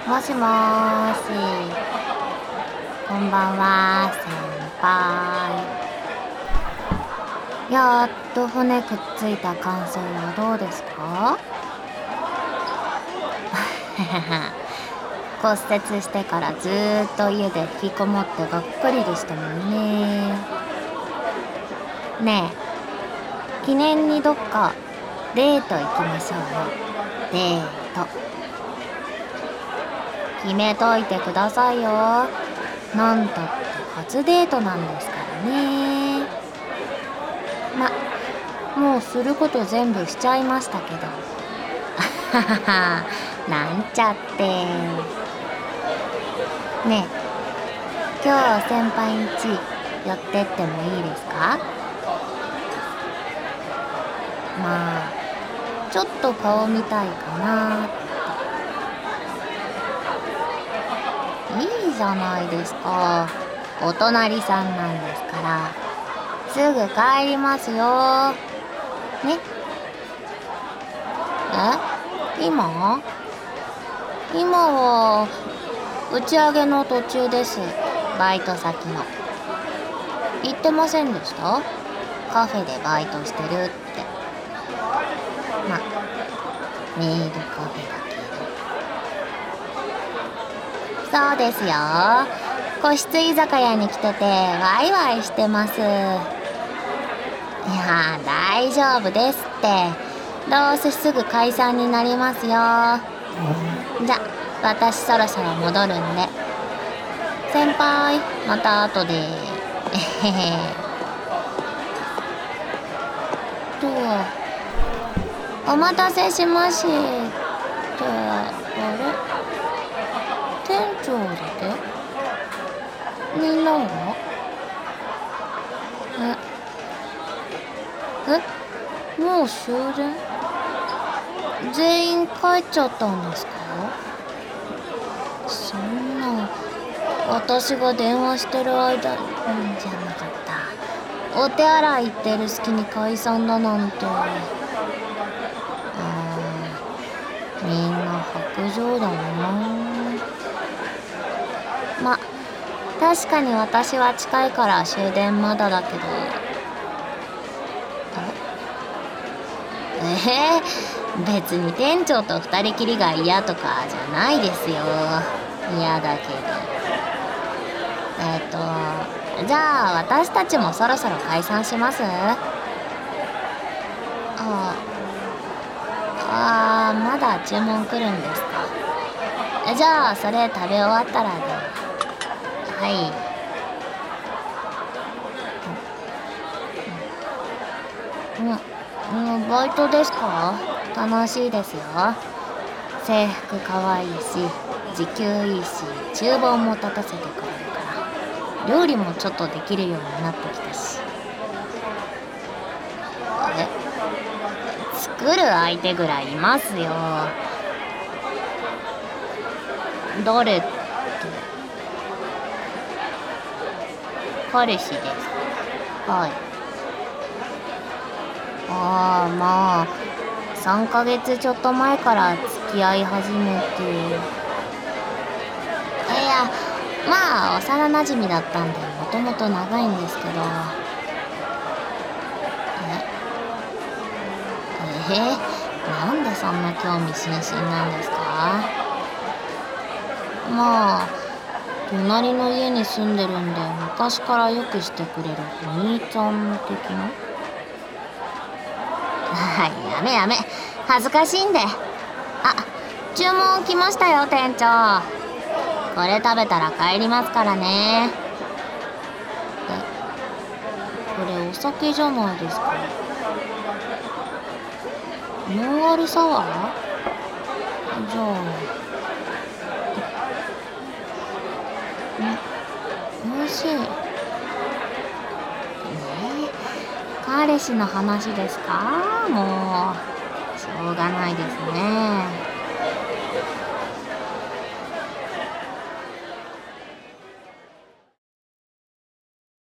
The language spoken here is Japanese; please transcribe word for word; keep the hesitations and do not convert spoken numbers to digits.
もしもーし、こんばんは、先輩。やっと骨くっついた感想はどうですか？骨折してからずーっと家で引きこもってがっかりでしたもんね。ねえ、記念にどっかデート行きましょうよ。デート決めといてくださいよ。なんたって初デートなんですからね。ま、もうすること全部しちゃいましたけど。ははは、なんちゃって。ねえ、今日先輩ん家寄ってってもいいですか？まあ、ちょっと顔見たいかなって。いいじゃないですか。お隣さんなんですから。すぐ帰りますよ。ね。え？今？今は、打ち上げの途中です。バイト先の。言ってませんでした？カフェでバイトしてるって。ま、メイドカフェだけど。そうですよ。個室居酒屋に来ててワイワイしてます。いやー、大丈夫ですって。どうせすぐ解散になりますよ。じゃ、私そろそろ戻るんで。先輩、また後で。えへへ。と、お待たせしまし。って、あれ？店長だけ？みんなは？え？え？もう終電？全員帰っちゃったんですか？そんな、私が電話してる間、うん、じゃなかった。お手洗い行ってる隙に解散だなんて。あー、みんな白状だな。ま、確かに私は近いから終電まだだけど。えー、別に店長と二人きりが嫌とかじゃないですよ。嫌だけど。えっと、じゃあ私たちもそろそろ解散します？ああ、まだ注文来るんですか？じゃあそれ食べ終わったらで。はい。うん、うん、バイトですか？楽しいですよ。制服かわいいし、時給いいし、厨房も立たせてくれるから、料理もちょっとできるようになってきたし。え、作る相手ぐらいいますよ。誰って？彼氏です。はい。ああ、まあ、さんかげつちょっと前から付き合い始めて。いや、まあ幼馴染だったんでもともと長いんですけど。ええー、なんでそんな興味津々なんですか？まあ、隣の家に住んでるんで昔からよくしてくれるお兄ちゃん的な。はい、やめやめ、恥ずかしいんで。あ、注文来ましたよ店長。これ食べたら帰りますからね。え、これお酒じゃないですか？ノンアルサワー？じゃあ、お、おいしい。ねえ、彼氏の話ですか？もうしょうがないですね。